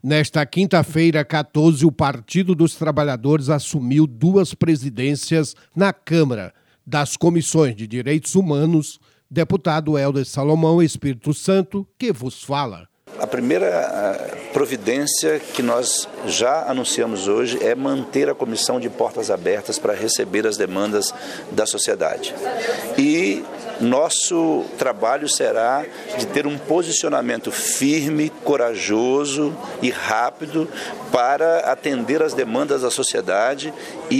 Nesta quinta-feira, 14, o Partido dos Trabalhadores assumiu 2 presidências na Câmara das Comissões de Direitos Humanos. Deputado Helder Salomão, Espírito Santo, que vos fala. A primeira providência que nós já anunciamos hoje é manter a comissão de portas abertas para receber as demandas da sociedade. E nosso trabalho será de ter um posicionamento firme, corajoso e rápido para atender as demandas da sociedade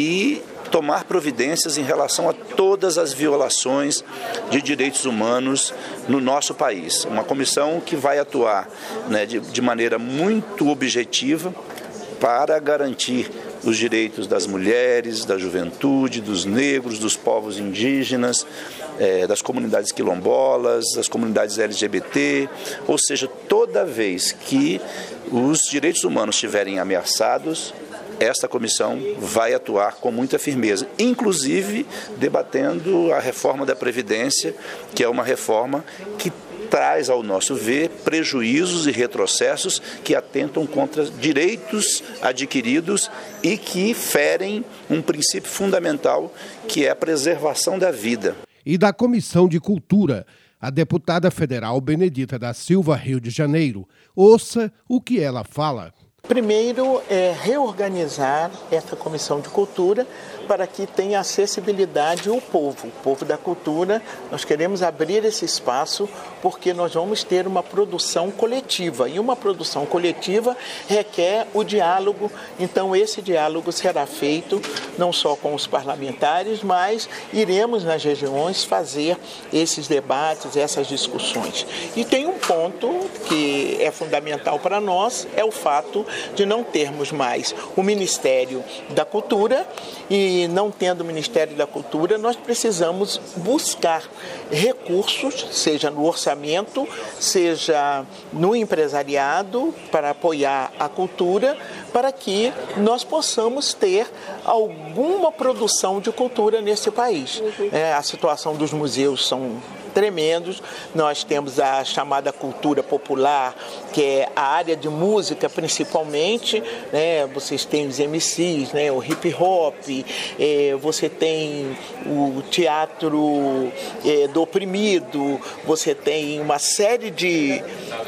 e tomar providências em relação a todas as violações de direitos humanos no nosso país. Uma comissão que vai atuar de maneira muito objetiva para garantir os direitos das mulheres, da juventude, dos negros, dos povos indígenas, das comunidades quilombolas, das comunidades LGBT, ou seja, toda vez que os direitos humanos estiverem ameaçados, esta comissão vai atuar com muita firmeza, inclusive debatendo a reforma da Previdência, que é uma reforma que traz, ao nosso ver, prejuízos e retrocessos que atentam contra direitos adquiridos e que ferem um princípio fundamental, que é a preservação da vida. E da Comissão de Cultura, a deputada federal Benedita da Silva, Rio de Janeiro. Ouça o que ela fala. Primeiro é reorganizar essa Comissão de Cultura para que tenha acessibilidade o povo da cultura. Nós queremos abrir esse espaço porque nós vamos ter uma produção coletiva e uma produção coletiva requer o diálogo. Então esse diálogo será feito não só com os parlamentares, mas iremos nas regiões fazer esses debates, essas discussões. E tem um ponto que é fundamental para nós, é o fato de não termos mais o Ministério da Cultura, e não tendo o Ministério da Cultura, nós precisamos buscar recursos, seja no orçamento, seja no empresariado, para apoiar a cultura, para que nós possamos ter alguma produção de cultura nesse país. A situação dos museus são tremendos. Nós temos a chamada cultura popular, que é a área de música principalmente, Vocês têm os MCs, o hip hop, você tem o teatro do oprimido, você tem uma série de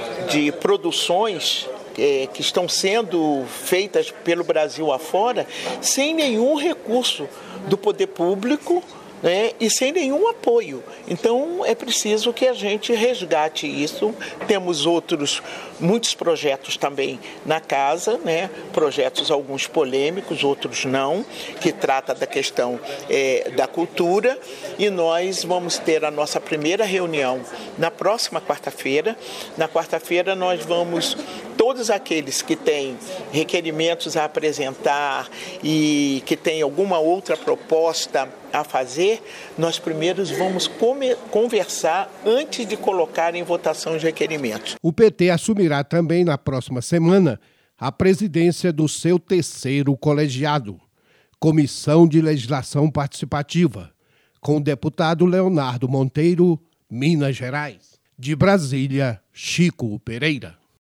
produções que estão sendo feitas pelo Brasil afora, sem nenhum recurso do poder público, e sem nenhum apoio. Então é preciso que a gente resgate isso. Temos muitos projetos também na casa, projetos alguns polêmicos, outros não, que trata da questão da cultura, e nós vamos ter a nossa primeira reunião na próxima quarta-feira. Na quarta-feira nós vamos, todos aqueles que têm requerimentos a apresentar e que têm alguma outra proposta a fazer, nós primeiro vamos conversar antes de colocar em votação os requerimentos. O PT assumirá também na próxima semana a presidência do seu 3º colegiado, Comissão de Legislação Participativa, com o deputado Leonardo Monteiro, Minas Gerais. De Brasília, Chico Pereira.